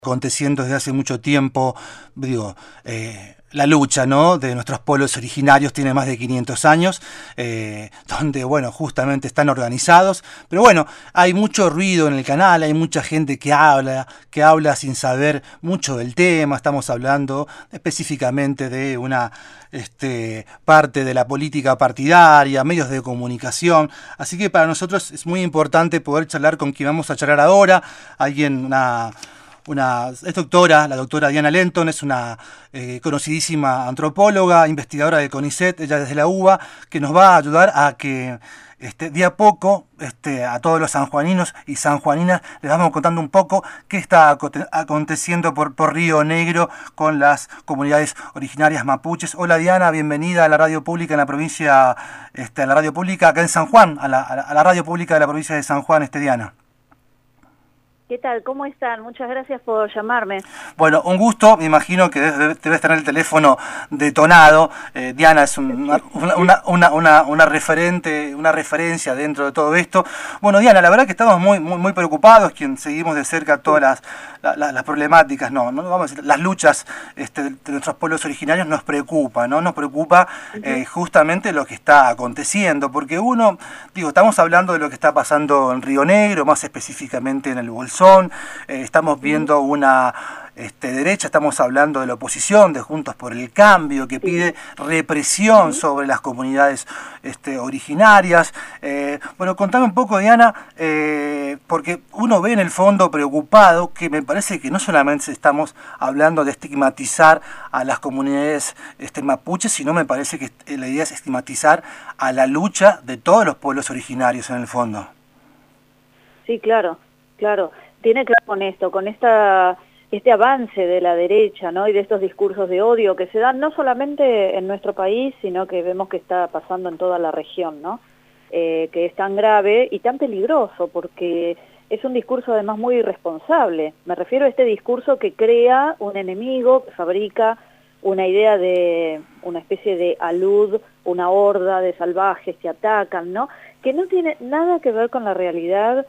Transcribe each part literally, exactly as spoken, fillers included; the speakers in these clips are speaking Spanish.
aconteciendo desde hace mucho tiempo, digo, eh, la lucha, ¿no?, de nuestros pueblos originarios tiene más de quinientos años, eh, donde, bueno, justamente están organizados, pero bueno, hay mucho ruido en el canal, hay mucha gente que habla, que habla sin saber mucho del tema. Estamos hablando específicamente de una este, parte de la política partidaria, medios de comunicación, así que para nosotros es muy importante poder charlar con quien vamos a charlar ahora, alguien, una... Una, es doctora, la doctora Diana Lenton, es una eh, conocidísima antropóloga, investigadora de CONICET, ella desde la U B A, que nos va a ayudar a que este, de a poco este, a todos los sanjuaninos y sanjuaninas les vamos contando un poco qué está aconteciendo por, por Río Negro con las comunidades originarias mapuches. Hola Diana, bienvenida a la radio pública en la provincia, este, a la radio pública acá en San Juan, a la, a la radio pública de la provincia de San Juan, este Diana. ¿Qué tal? ¿Cómo están? Muchas gracias por llamarme. Bueno, un gusto. Me imagino que debes, debes tener el teléfono detonado. Eh, Diana es un, una, una, una, una, una referente, una referencia dentro de todo esto. Bueno, Diana, la verdad que estamos muy, muy, muy preocupados, quien seguimos de cerca todas las, la, la, las problemáticas, no, no vamos a decir, las luchas este, de nuestros pueblos originarios nos preocupa, ¿no? Nos preocupa eh, justamente lo que está aconteciendo, porque uno, digo, estamos hablando de lo que está pasando en Río Negro, más específicamente en el Bolsón. Eh, estamos viendo una este, derecha, estamos hablando de la oposición, de Juntos por el Cambio, que pide represión sobre las comunidades este, originarias. Eh, bueno, contame un poco, Diana, eh, porque uno ve en el fondo preocupado que me parece que no solamente estamos hablando de estigmatizar a las comunidades este, mapuches, sino me parece que la idea es estigmatizar a la lucha de todos los pueblos originarios en el fondo. Sí, claro, claro. Tiene que ver con esto, con esta este avance de la derecha, ¿no? Y de estos discursos de odio que se dan no solamente en nuestro país, sino que vemos que está pasando en toda la región, ¿no? Eh, que es tan grave y tan peligroso, porque es un discurso además muy irresponsable. Me refiero a este discurso que crea un enemigo, que fabrica una idea de una especie de alud, una horda de salvajes que atacan, ¿no? Que no tiene nada que ver con la realidad.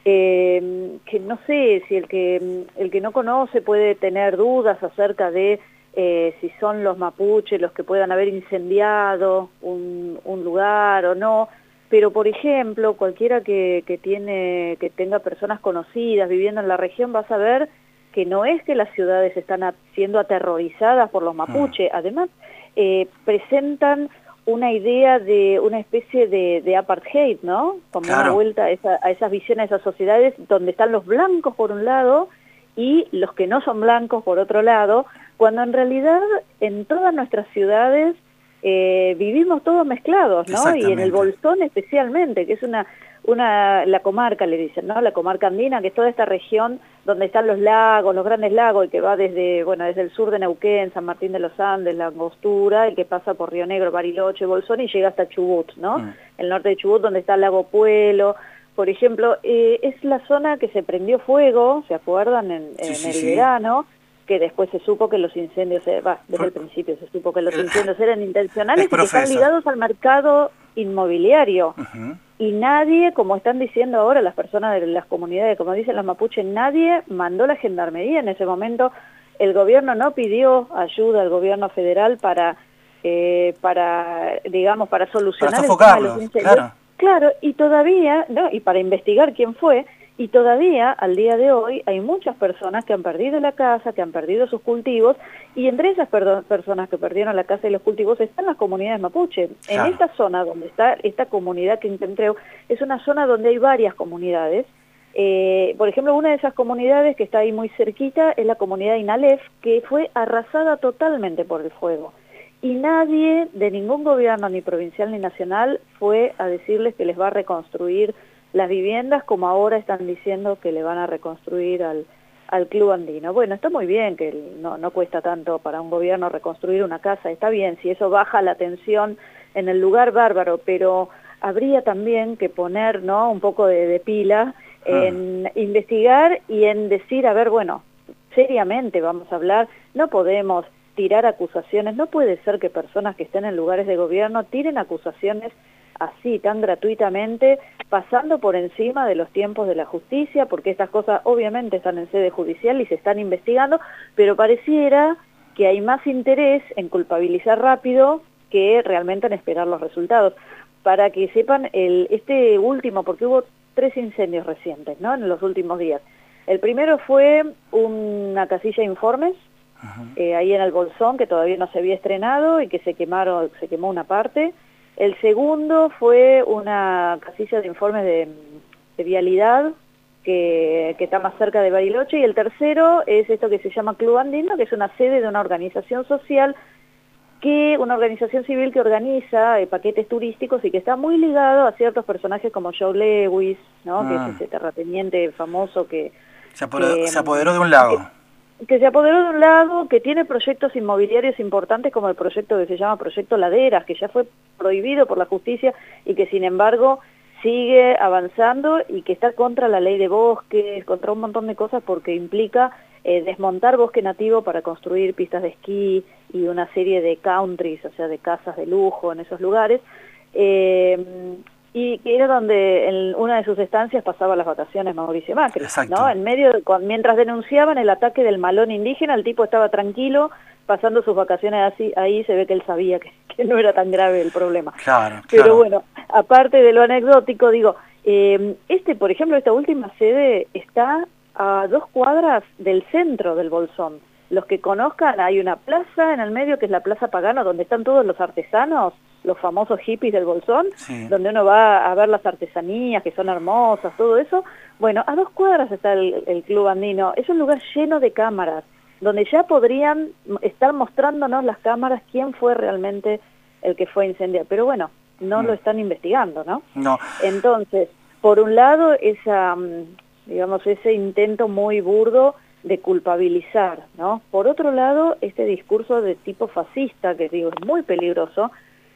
Eh, que no sé si el que el que no conoce puede tener dudas acerca de eh, si son los mapuches los que puedan haber incendiado un, un lugar o no, pero por ejemplo cualquiera que, que tiene que tenga personas conocidas viviendo en la región va a saber que no es que las ciudades están a, siendo aterrorizadas por los mapuches, además eh, presentan una idea de una especie de, de apartheid, ¿no? Como claro. Una vuelta a, esa, a esas visiones, a esas sociedades donde están los blancos por un lado y los que no son blancos por otro lado, cuando en realidad en todas nuestras ciudades eh, vivimos todos mezclados, ¿no? Y en el Bolsón especialmente, que es una una la comarca, le dicen, ¿no? La comarca andina, que es toda esta región donde están los lagos, los grandes lagos, y que va desde, bueno, desde el sur de Neuquén, San Martín de los Andes, La Angostura, el que pasa por Río Negro, Bariloche, Bolsón, y llega hasta Chubut, ¿no? Mm. El norte de Chubut, donde está el lago Puelo, por ejemplo, eh, es la zona que se prendió fuego, ¿se acuerdan? En, sí, en sí, el sí. verano, que después se supo que los incendios, eh, bah, desde por... el principio se supo que los incendios eran intencionales y que están ligados al mercado inmobiliario. Uh-huh. Y nadie, como están diciendo ahora las personas de las comunidades, como dicen los mapuches, nadie mandó la gendarmería en ese momento. El gobierno no pidió ayuda al gobierno federal para, eh, para digamos, para solucionar para sofocarlo, el tema de los incendios. Claro. Claro, y todavía, no, y para investigar quién fue, y todavía, al día de hoy, hay muchas personas que han perdido la casa, que han perdido sus cultivos, y entre esas personas que perdieron la casa y los cultivos están las comunidades mapuche. Claro. En esta zona donde está esta comunidad que encontré, es una zona donde hay varias comunidades. Eh, por ejemplo, una de esas comunidades que está ahí muy cerquita es la comunidad Inalef, que fue arrasada totalmente por el fuego. Y nadie de ningún gobierno, ni provincial ni nacional, fue a decirles que les va a reconstruir las viviendas, como ahora están diciendo que le van a reconstruir al, al Club Andino. Bueno, está muy bien que no, no cuesta tanto para un gobierno reconstruir una casa, está bien, si eso baja la tensión en el lugar, bárbaro, pero habría también que poner, ¿no?, un poco de, de pila en ah. investigar y en decir, a ver, bueno, seriamente vamos a hablar, no podemos tirar acusaciones, no puede ser que personas que estén en lugares de gobierno tiren acusaciones así, tan gratuitamente, pasando por encima de los tiempos de la justicia, porque estas cosas obviamente están en sede judicial y se están investigando, pero pareciera que hay más interés en culpabilizar rápido que realmente en esperar los resultados. Para que sepan, el, este último, porque hubo tres incendios recientes, ¿no?, en los últimos días. El primero fue una casilla de informes, eh, ahí en el Bolsón, que todavía no se había estrenado y que se quemaron, se quemó una parte. El segundo fue una casilla de informes de, de vialidad, que, que está más cerca de Bariloche, y el tercero es esto que se llama Club Andino, que es una sede de una organización social, que una organización civil que organiza eh, paquetes turísticos y que está muy ligado a ciertos personajes como Joe Lewis, ¿no? Ah. Que es ese terrateniente famoso que... Se apoderó, que, se apoderó de un lago. Que, que se apoderó de un lago, que tiene proyectos inmobiliarios importantes como el proyecto que se llama Proyecto Laderas, que ya fue prohibido por la justicia y que sin embargo sigue avanzando y que está contra la ley de bosques, contra un montón de cosas porque implica eh, desmontar bosque nativo para construir pistas de esquí y una serie de countries, o sea, de casas de lujo en esos lugares, eh, y que era donde en una de sus estancias pasaba las vacaciones Mauricio Macri, ¿no? En medio, de, con, mientras denunciaban el ataque del malón indígena, el tipo estaba tranquilo, pasando sus vacaciones así, ahí se ve que él sabía que, que no era tan grave el problema. Claro, claro. Pero bueno, aparte de lo anecdótico, digo, eh, este, por ejemplo, esta última sede está a dos cuadras del centro del Bolsón. Los que conozcan, hay una plaza en el medio que es la Plaza Pagano, donde están todos los artesanos, los famosos hippies del Bolsón, sí, donde uno va a ver las artesanías que son hermosas, todo eso. Bueno, a dos cuadras está el, el Club Andino. Es un lugar lleno de cámaras, donde ya podrían estar mostrándonos las cámaras quién fue realmente el que fue a incendiar. Pero bueno, no mm. lo están investigando, ¿no? No. Entonces, por un lado, esa, digamos, ese intento muy burdo de culpabilizar, ¿no? Por otro lado, este discurso de tipo fascista, que digo, es muy peligroso,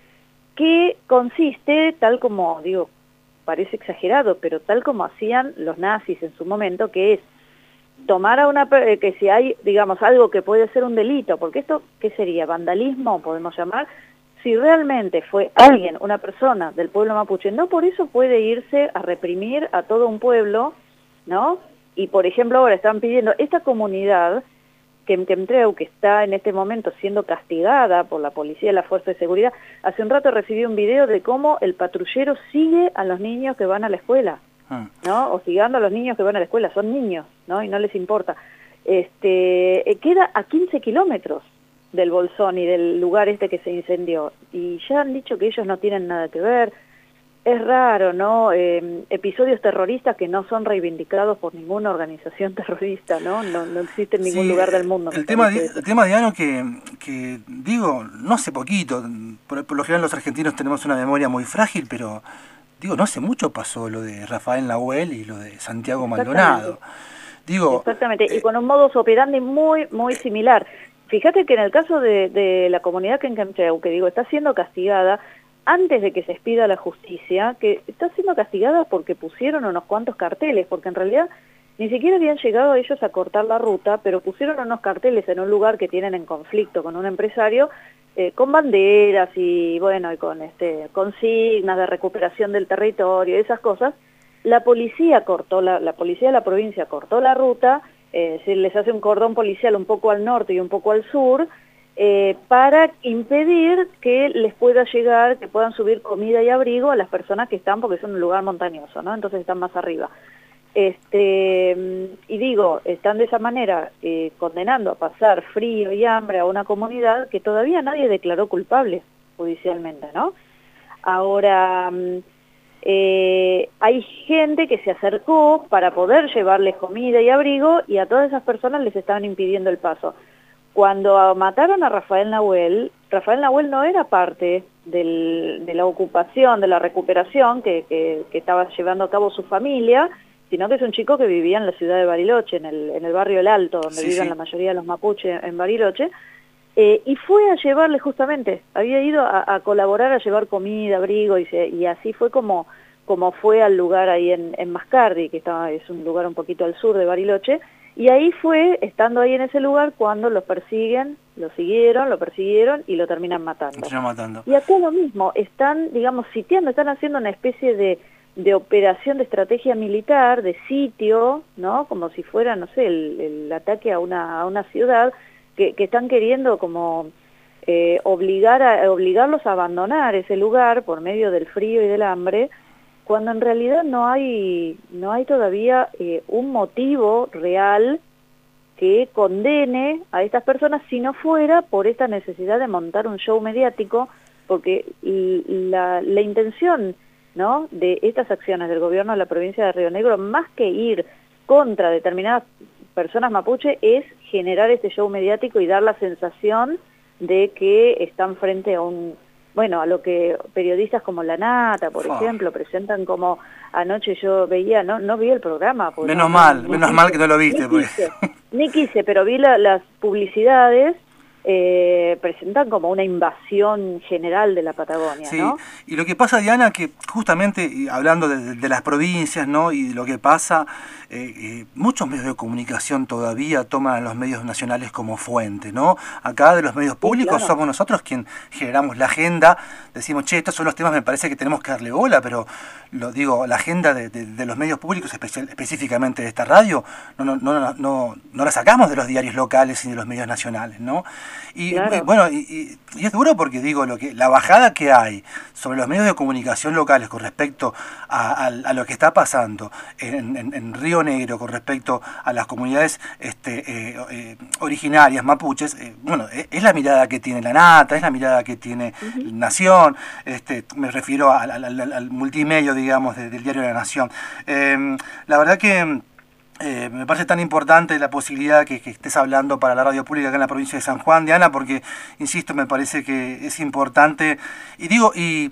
que consiste, tal como, digo, parece exagerado, pero tal como hacían los nazis en su momento, que es tomar a una, que si hay, digamos, algo que puede ser un delito, porque esto, ¿qué sería? ¿Vandalismo, podemos llamar? Si realmente fue alguien, una persona del pueblo mapuche, no por eso puede irse a reprimir a todo un pueblo, ¿no? Y, por ejemplo, ahora están pidiendo, esta comunidad, que Chemtreu, que está en este momento siendo castigada por la policía y la fuerza de seguridad, hace un rato recibí un video de cómo el patrullero sigue a los niños que van a la escuela, ¿no? Hostigando a los niños que van a la escuela, son niños, ¿no? Y no les importa. Este, eh, queda a quince kilómetros del Bolsón y del lugar este que se incendió, y ya han dicho que ellos no tienen nada que ver. Es raro, ¿no? Eh, episodios terroristas que no son reivindicados por ninguna organización terrorista, ¿no? No, no existe en ningún sí, lugar del mundo. El tema, el tema, Diano, que, que digo, no hace poquito, por, por lo general los argentinos tenemos una memoria muy frágil, pero digo, no hace mucho pasó lo de Rafael Nahuel y lo de Santiago Maldonado. Digo, Exactamente, eh, y con un modus operandi muy, muy similar. Fíjate que en el caso de, de la comunidad que en Chemtreu, que digo, está siendo castigada, antes de que se expida la justicia, que está siendo castigada porque pusieron unos cuantos carteles, porque en realidad ni siquiera habían llegado ellos a cortar la ruta, pero pusieron unos carteles en un lugar que tienen en conflicto con un empresario, eh, con banderas y bueno, y con este consignas de recuperación del territorio, esas cosas. La policía cortó, la, la policía de la provincia cortó la ruta, eh, se les hace un cordón policial un poco al norte y un poco al sur, Eh, para impedir que les pueda llegar, que puedan subir comida y abrigo a las personas que están, porque es un lugar montañoso, ¿no? Entonces están más arriba. Este, y digo, están de esa manera eh, condenando a pasar frío y hambre a una comunidad que todavía nadie declaró culpable judicialmente, ¿no? Ahora, eh, hay gente que se acercó para poder llevarles comida y abrigo y a todas esas personas les estaban impidiendo el paso. Cuando mataron a Rafael Nahuel, Rafael Nahuel no era parte del, de la ocupación, de la recuperación que, que, que estaba llevando a cabo su familia, sino que es un chico que vivía en la ciudad de Bariloche, en el, en el barrio El Alto, donde sí, viven sí. la mayoría de los mapuches en Bariloche, eh, y fue a llevarle justamente, había ido a, a colaborar, a llevar comida, abrigo, y, se, y así fue como, como fue al lugar ahí en, en Mascardi, que está, es un lugar un poquito al sur de Bariloche. Y ahí fue, estando ahí en ese lugar, cuando los persiguen, lo siguieron, lo persiguieron y lo terminan matando. Terminan matando. Y acá lo mismo, están, digamos, sitiando, están haciendo una especie de, de operación de estrategia militar, de sitio, ¿no? Como si fuera, no sé, el, el ataque a una, a una ciudad, que, que están queriendo como eh, obligar a, obligarlos a abandonar ese lugar por medio del frío y del hambre, cuando en realidad no hay, no hay todavía eh, un motivo real que condene a estas personas, si no fuera por esta necesidad de montar un show mediático, porque la, la intención, ¿no?, de estas acciones del gobierno de la provincia de Río Negro, más que ir contra determinadas personas mapuche, es generar este show mediático y dar la sensación de que están frente a un, bueno, a lo que periodistas como La Nata, por oh. ejemplo, presentan como, anoche yo veía, no no vi el programa. Menos no, mal, ni menos quise, mal que no lo viste. Ni porque... quise, ni quise pero vi la, las publicidades. Eh, presentan como una invasión general de la Patagonia, sí. ¿no? Y lo que pasa, Diana, que justamente hablando de, de las provincias, ¿no?, y lo que pasa, eh, eh, muchos medios de comunicación todavía toman a los medios nacionales como fuente, ¿no? Acá de los medios públicos sí, claro. somos nosotros quien generamos la agenda, decimos, che, estos son los temas, me parece que tenemos que darle bola, pero lo digo, la agenda de, de, de los medios públicos, especial, específicamente de esta radio, no, no, no, no, no la sacamos de los diarios locales y de los medios nacionales, ¿no? Y, claro. y bueno, y, y, y es duro porque digo, lo que la bajada que hay sobre los medios de comunicación locales con respecto a, a, a lo que está pasando en, en, en Río Negro, con respecto a las comunidades este, eh, eh, originarias, mapuches, eh, bueno, es, es la mirada que tiene La Nata, es la mirada que tiene uh-huh. Nación, este, me refiero al, al, al, al multimedio, digamos, de, del diario La Nación. Eh, la verdad que Eh, me parece tan importante la posibilidad que, que estés hablando para la radio pública acá en la provincia de San Juan, Diana, porque, insisto, me parece que es importante, y digo, y,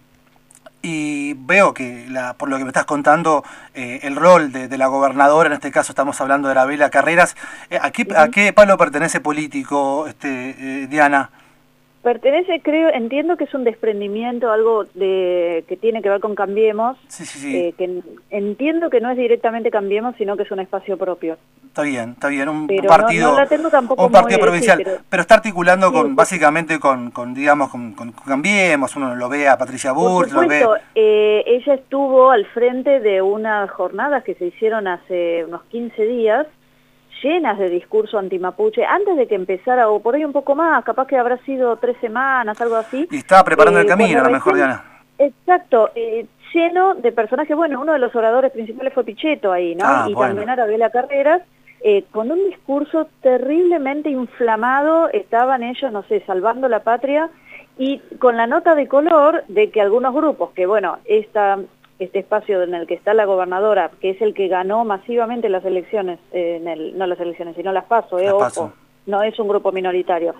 y veo que, la, por lo que me estás contando, eh, el rol de, de la gobernadora, en este caso estamos hablando de Arabela Carreras, eh, ¿a, qué, ¿a qué palo pertenece político, este, eh, Diana? Pertenece, creo, entiendo que es un desprendimiento, algo de que tiene que ver con Cambiemos, sí, sí, sí. Eh, que entiendo que no es directamente Cambiemos, sino que es un espacio propio. Está bien, está bien, un pero partido, no, no la tengo tampoco un partido muy, provincial, sí, pero, pero está articulando con, sí, básicamente con, con digamos, con, con Cambiemos, uno lo ve a Patricia Burt, lo ve... Eh, ella estuvo al frente de unas jornadas que se hicieron hace unos quince días, llenas de discurso antimapuche, antes de que empezara, o por ahí un poco más, capaz que habrá sido tres semanas, algo así. Y estaba preparando eh, el camino, a lo recién, mejor, Diana. Exacto, eh, lleno de personajes, bueno, uno de los oradores principales fue Pichetto ahí, ¿no? Ah, y bueno. también Arabela Carreras, eh, con un discurso terriblemente inflamado, estaban ellos, no sé, salvando la patria, y con la nota de color de que algunos grupos, que bueno, esta... este espacio en el que está la gobernadora, que es el que ganó masivamente las elecciones, eh, en el, no las elecciones, sino las PASO, eh, las ojo, PASO. No es un grupo minoritario.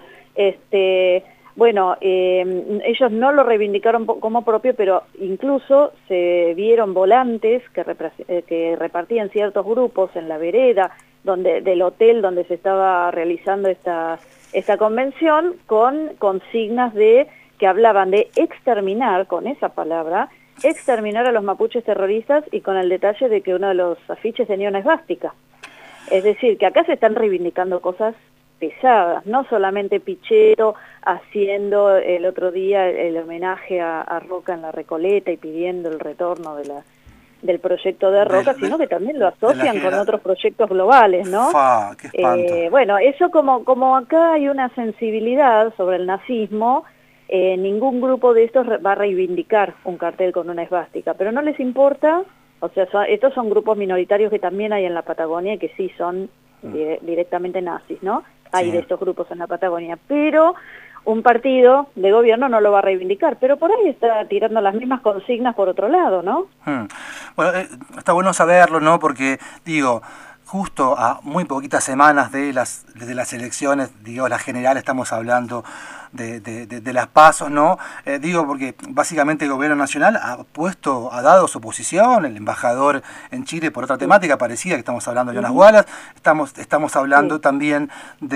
Este, bueno, eh, ellos no lo reivindicaron como propio, pero incluso se vieron volantes que, eh, que repartían ciertos grupos en la vereda donde del hotel donde se estaba realizando esta, esta convención, con consignas de que hablaban de exterminar, con esa palabra, exterminar a los mapuches terroristas, y con el detalle de que uno de los afiches tenía una esvástica. Es decir, que acá se están reivindicando cosas pesadas, no solamente Pichetto haciendo el otro día el homenaje a, a Roca en la Recoleta y pidiendo el retorno de la, del proyecto de Roca, de, sino que también lo asocian con otros proyectos globales, ¿no? Fa, qué espanto. Eh, bueno, eso como, como acá hay una sensibilidad sobre el nazismo, Eh, ningún grupo de estos va a reivindicar un cartel con una esvástica, pero no les importa, o sea, son, estos son grupos minoritarios que también hay en la Patagonia y que sí son di directamente nazis, ¿no? Hay sí. de estos grupos en la Patagonia, pero un partido de gobierno no lo va a reivindicar, pero por ahí está tirando las mismas consignas por otro lado, ¿no? Hmm. Bueno, eh, está bueno saberlo, ¿no? Porque, digo, justo a muy poquitas semanas de las, de las elecciones, digo, las generales, estamos hablando de, de, de, de las pasos, ¿no? Eh, digo, porque básicamente el gobierno nacional ha puesto, ha dado su posición, el embajador en Chile por otra temática parecida, que estamos hablando de Jonas Wallace, estamos, estamos hablando sí. también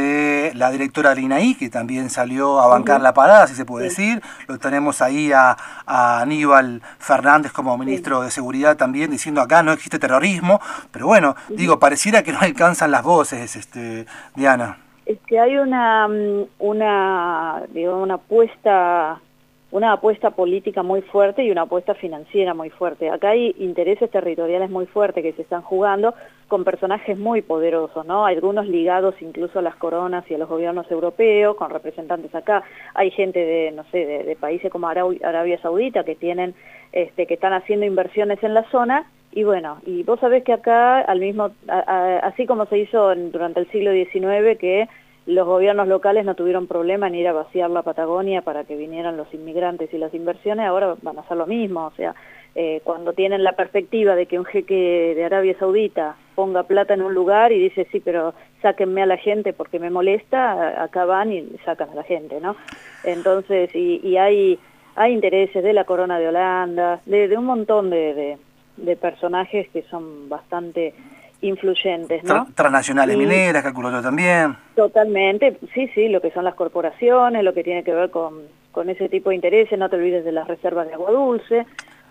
de la directora del I N A I, que también salió a bancar uh-huh. la parada, si se puede sí. decir, lo tenemos ahí a, a Aníbal Fernández como ministro sí. de Seguridad también, diciendo acá no existe terrorismo, pero bueno, uh-huh. digo, pareciera que no alcanzan las voces, este, Diana. Es que hay una, una, digamos, una puesta una apuesta política muy fuerte y una apuesta financiera muy fuerte. Acá hay intereses territoriales muy fuertes que se están jugando con personajes muy poderosos, ¿no? Algunos ligados incluso a las coronas y a los gobiernos europeos, con representantes acá. Hay gente de, no sé, de, de países como Arabia Saudita que tienen, este, que están haciendo inversiones en la zona. Y bueno, y vos sabés que acá, al mismo, a, a, así como se hizo en, durante el siglo diecinueve, que los gobiernos locales no tuvieron problema en ir a vaciar la Patagonia para que vinieran los inmigrantes y las inversiones, ahora van a hacer lo mismo. O sea, eh, cuando tienen la perspectiva de que un jeque de Arabia Saudita ponga plata en un lugar y dice, sí, pero sáquenme a la gente porque me molesta, acá van y sacan a la gente, ¿no? Entonces, y, y hay, hay intereses de la Corona de Holanda, de, de un montón de, de, de personajes que son bastante influyentes, ¿no? Tra transnacionales y, mineras, calculo yo también. Totalmente, sí, sí, lo que son las corporaciones, lo que tiene que ver con, con ese tipo de intereses, no te olvides de las reservas de agua dulce.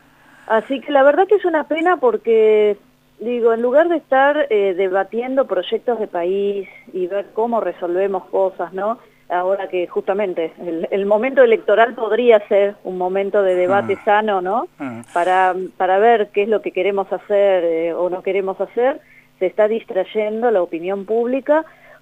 Así que la verdad que es una pena porque, digo, en lugar de estar eh, debatiendo proyectos de país y ver cómo resolvemos cosas, ¿no? Ahora que justamente el, el momento electoral podría ser un momento de debate mm. sano, ¿no? Mm. Para, para ver qué es lo que queremos hacer eh, o no queremos hacer, se está distrayendo la opinión pública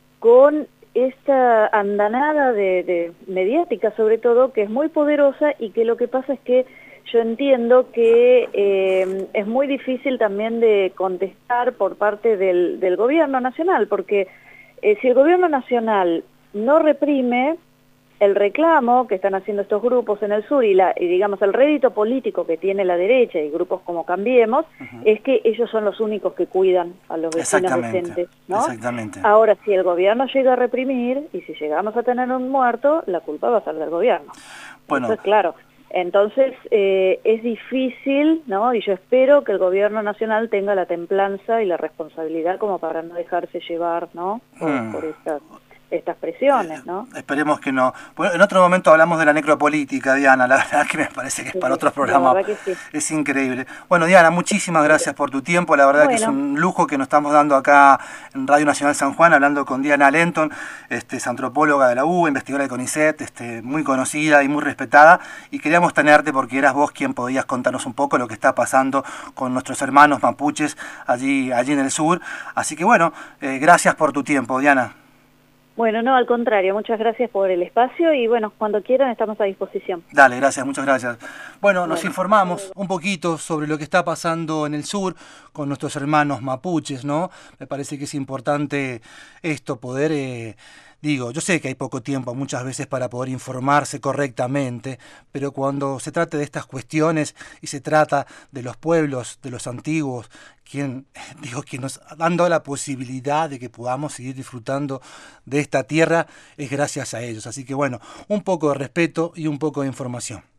con esta andanada de, de mediática, sobre todo, que es muy poderosa y que lo que pasa es que yo entiendo que eh, es muy difícil también de contestar por parte del, del gobierno nacional, porque eh, si el gobierno nacional no reprime el reclamo que están haciendo estos grupos en el sur y, la, y digamos el rédito político que tiene la derecha y grupos como Cambiemos, uh-huh. es que ellos son los únicos que cuidan a los vecinos decentes, ¿no? Exactamente. Ahora, si el gobierno llega a reprimir y si llegamos a tener un muerto, la culpa va a ser del gobierno. Bueno. Entonces, claro, entonces eh, es difícil, ¿no? Y yo espero que el gobierno nacional tenga la templanza y la responsabilidad como para no dejarse llevar, ¿no? Por, mm. por estas... estas presiones, ¿no? Eh, esperemos que no. Bueno, en otro momento hablamos de la necropolítica, Diana, la verdad que me parece que es sí, para otros programas. Sí. Es increíble. Bueno, Diana, muchísimas gracias por tu tiempo, la verdad bueno. que es un lujo que nos estamos dando acá en Radio Nacional San Juan, hablando con Diana Lenton, este, es antropóloga de la U, investigadora de CONICET, este, muy conocida y muy respetada, y queríamos tenerte porque eras vos quien podías contarnos un poco lo que está pasando con nuestros hermanos mapuches allí, allí en el sur. Así que bueno, eh, gracias por tu tiempo, Diana. Bueno, no, al contrario, muchas gracias por el espacio y bueno, cuando quieran estamos a disposición. Dale, gracias, muchas gracias. Bueno, bueno nos informamos un poquito sobre lo que está pasando en el sur con nuestros hermanos mapuches, ¿no? Me parece que es importante esto, poder... Eh, Digo, yo sé que hay poco tiempo muchas veces para poder informarse correctamente, pero cuando se trata de estas cuestiones y se trata de los pueblos, de los antiguos, quien, digo, quien nos ha dado la posibilidad de que podamos seguir disfrutando de esta tierra, es gracias a ellos. Así que bueno, un poco de respeto y un poco de información.